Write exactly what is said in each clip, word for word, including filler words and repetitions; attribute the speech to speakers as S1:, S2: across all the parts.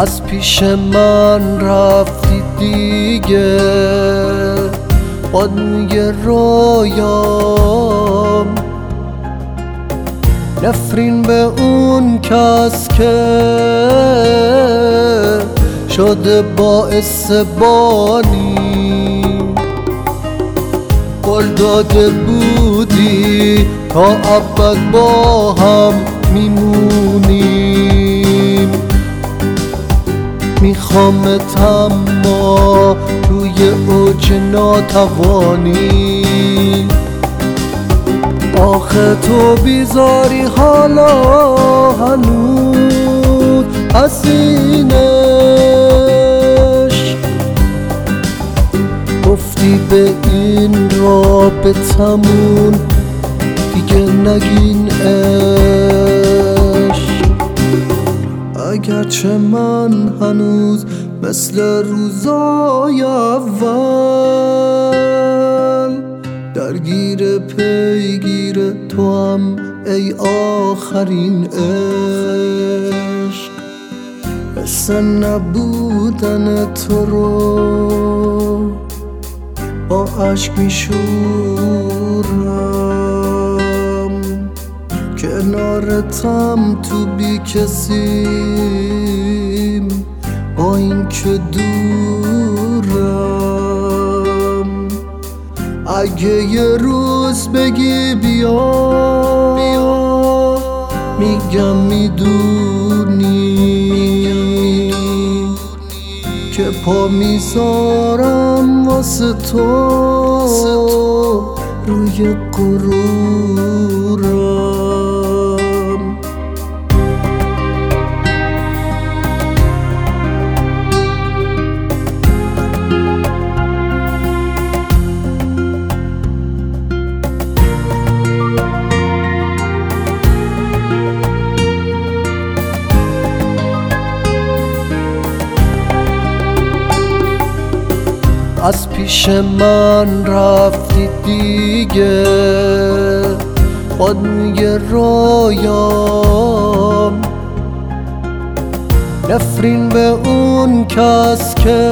S1: از پیش من رفتی دیگه، بانوی رویام. نفرین به اون کس که شده باعث بانی، قول داده بودی تا ابد با هم میمونیم. میخوامت اما روی اوج ناتوانی، آخه تو بیزاری حالا هنوز حسینش. گفتی به این رابطمون دیگه نگین عشق، اگرچه من هنوز مثل روزای اول درگیر پیگیر تو هم ای آخرین عشق. حس نبودن تو رو با عشق میشورم، کنارتم تو بی کسیم با این که دورم. اگه یه روز بگی بیا, بیا میگم میدونی که پا میذارم واسه تو روی غرورم. از پیش من رفتی دیگه، بانوی رویام. نفرین به اون کس که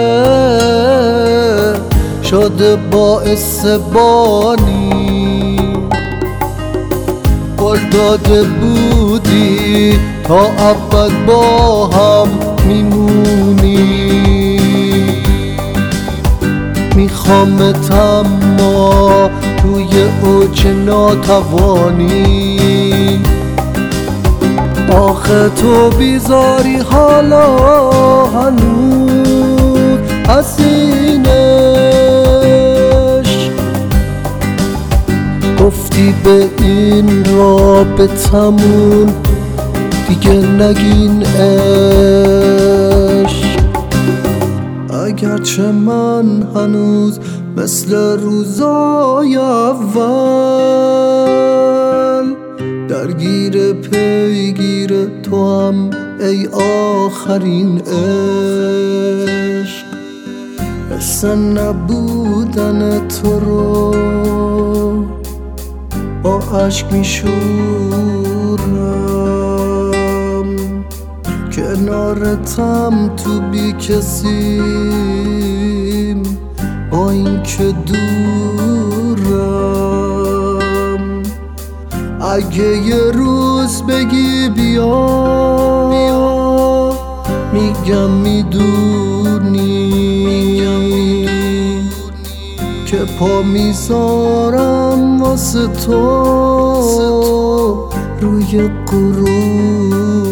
S1: شده باعث بانی، قول داده بودی تا ابد با هم میمونیم. میخوامت اما روی اوج ناتوانی، آخه تو بیزاری حالا هنوز حسینش. گفتی به این رابطمون دیگه نگین عشق، اگرچه من هنوز مثل روزای اول درگیر پیگیر تو هم ای آخرین عشق. حس نبودن تو رو با عشق میشورم، کنارتم تو بی کسیم با این که دورم. اگه یه روز بگی بیا, بیا میگم میدونی که پا میذارم واسه تو روی غرور.